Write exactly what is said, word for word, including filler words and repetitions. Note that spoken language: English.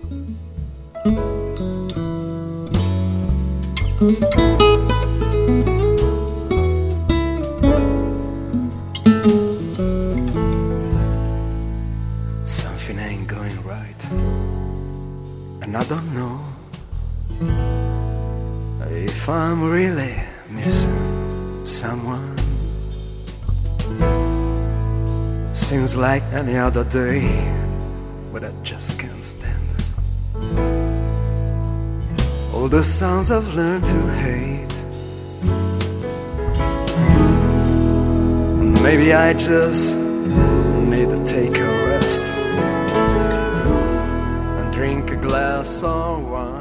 Something ain't going right, and I don't know if I'm really missing someone. Seems like any other day, but I just can't stand it. All the sounds I've learned to hate. Maybe I just need to take a rest and drink a glass of wine.